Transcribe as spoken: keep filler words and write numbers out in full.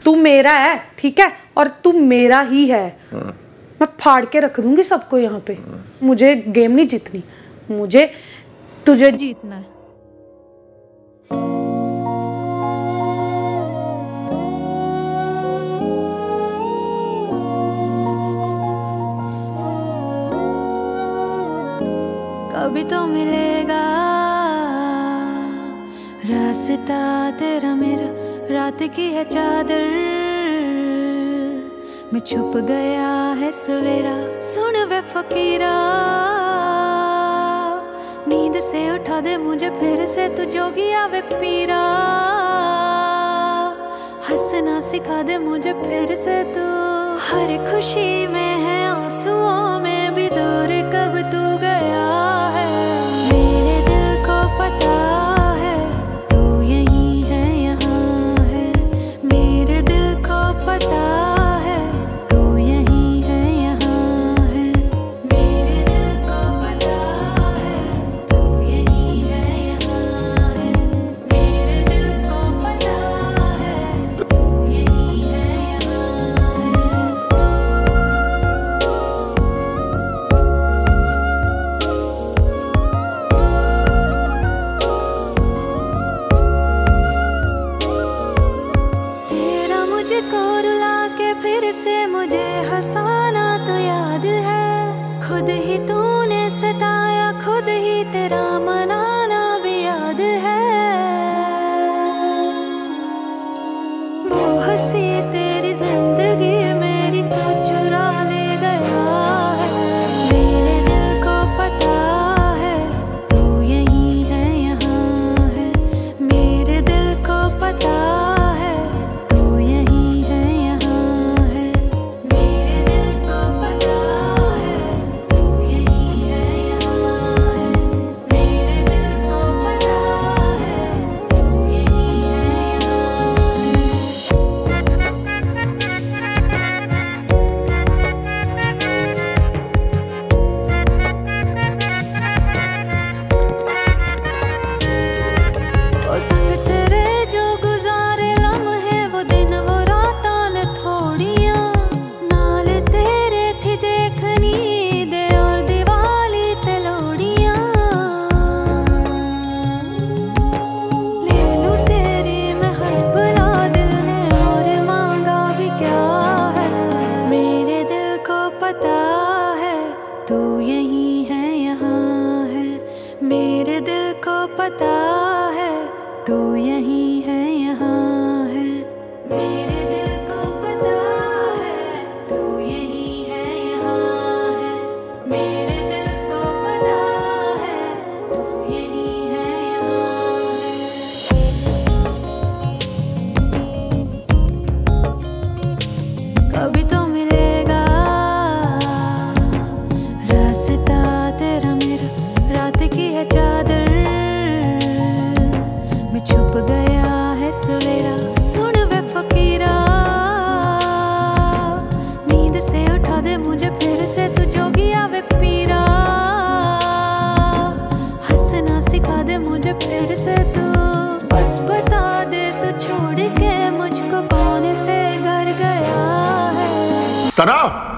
तू मेरा है, ठीक है, और तू मेरा ही है। मैं फाड़ के रख दूंगी सबको यहाँ पे। मुझे गेम नहीं जीतनी, मुझे तुझे जीतना है। कभी तो मिलेगा रास्ता तेरा मेरा, रात की है चादर में छुप गया है सवेरा। सुन वे फकीरा, नींद से उठा दे मुझे फिर से, तू जोगिया वे पीरा। हंसना सिखा दे मुझे फिर से तू, हर खुशी में है आंसुओं में भी दूर कब तू गया है। मेरे दिल को पता है तू यहीं है, यहाँ है। मेरे दिल को पता है तू यहीं है, यहाँ है। मेरे दिल को पता है तू यहीं है, यहाँ है। मेरे दिल को पता है तू यहीं है, यहाँ है। तेरा मुझको रुला के फिर से मुझे हंसाना तो याद है। खुद ही तूने सताया, खुद ही तेरा मनाना भी याद है। वो हंसी तेरी जिंदगी मेरी तो चुरा ले गया है। मेरे दिल को पता है तू यहीं है, यहाँ है। मेरे दिल को पता है तू यहीं है, यहाँ है। मेरे दिल को पता है तू यहीं है, यहाँ है। मेरे दिल को पता है तू यहीं है, वो संग तेरे जो गुजारे लम्हे, वो दिन वो रातां ने थोड़ियां। नाल तेरे थी देखनी दे और दिवाली ते लोड़ियां। ले लूं तेरी मैं हर भला दिल ने, और मांगा भी क्या है। मेरे दिल को पता है तू यहीं है, यहाँ है। मेरे दिल को पता है तू यहीं है, यहाँ है। मेरे दिल को पता है तू यहीं है, यहाँ है। मेरे दिल को पता है तू यहीं है, यहाँ है। कभी तो मिलेगा रास्ता तेरा मेरा, रात की है चादर में छुप गया है सवेरा। सुन वे फकीरा, नींद से उठा दे मुझे फिर से, तू जोगिया वे पीरा। हंसना सिखा दे मुझे फिर से तू, बस बता दे तू छोड़ के मुझको कौन से घर गया है। सना